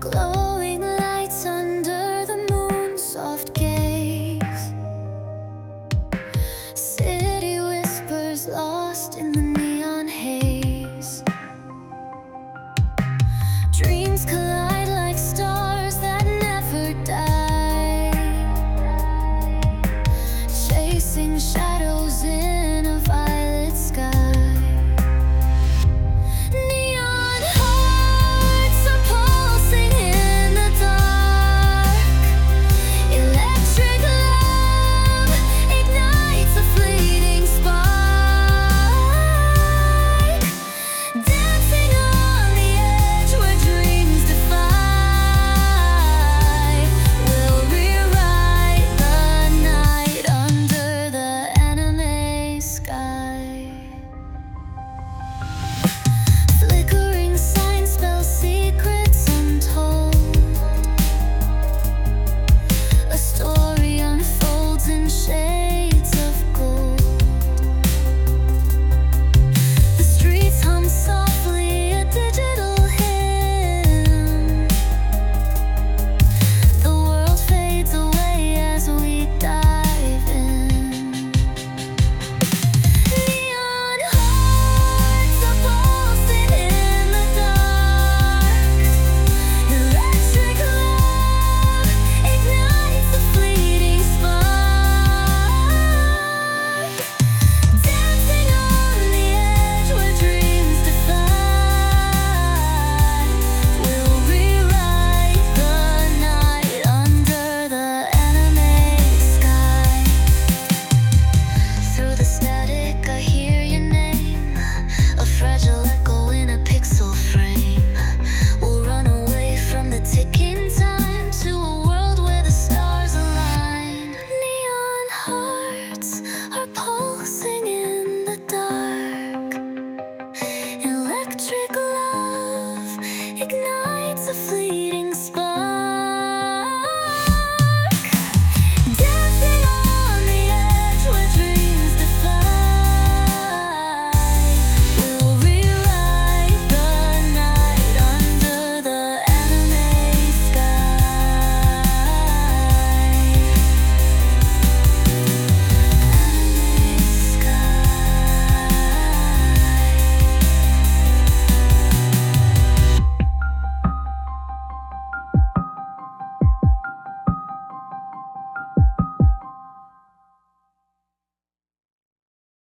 Glowing lights under the moon's soft gaze. City whispers lost in the neon haze. Dreams collide like stars that never die, chasing shadows in a violet sky. Neon hearts are pulsing in the dark. Electric love ignites a fleeting spark. Dancing on the edge where dreams defy. We'll rewrite the night under the anime sky. Flickering signs spell secrets untold. A story unfolds in shades of gold. The streets hum softly, a digital hymn. The world fades away as we dive in. Neon hearts are pulsing in the dark. Electric love ignites a fleeting spark. Dancing on the edge where dreams defy. We'll rewrite the night under the anime sky. Through the static I hear your name, a fragile echo in a pixel frame. We'll run away from the ticking time to a world where the stars align. Neon hearts are pulsing in the dark.